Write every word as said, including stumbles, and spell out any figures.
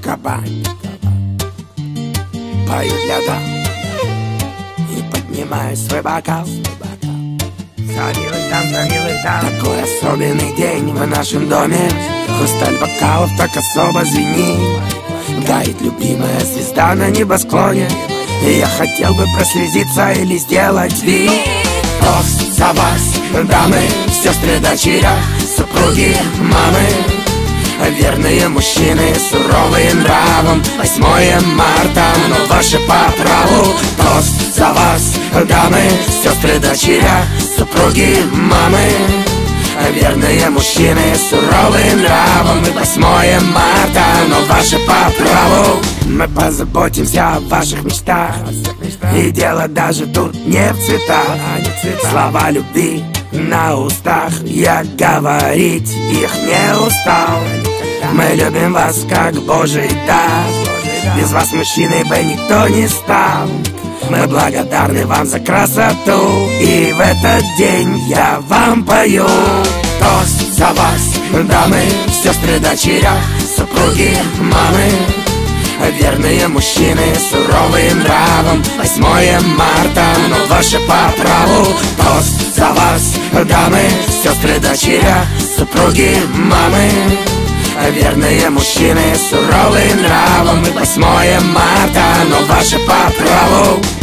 кабань. Пою для дам и поднимаю свой бокал. За милых дам, за милых дам. Такой особенный день в нашем доме. Хрусталь бокалов так особо звенит. Гает любимая звезда на небосклоне. И я хотел бы прослезиться или сделать вид. Тост за вас, дамы, сестры, дочеря, супруги, мамы, верные мужчины, суровые нравом. Восьмое марта, но ваше по праву. Тост за вас, дамы, сестры, дочеря, супруги, мамы, верные мужчины, суровые нравом. И восьмое марта, но ваше по праву. Мы позаботимся о ваших мечтах. И дело даже тут не в цветах. Слова любви на устах, я говорить их не устал. Мы любим вас как Божий дар. Без вас мужчиной бы никто не стал. Мы благодарны вам за красоту. И в этот день я вам пою. Тост за вас, дамы, сестры, дочеря, супруги, мамы, верные мужчины, суровые нравом. Восьмое марта, но ваше по праву. Тост за вас, дамы, сестры, дочеря, супруги, мамы, верные мужчины, суровые нравом. И восьмое марта, но ваше по праву.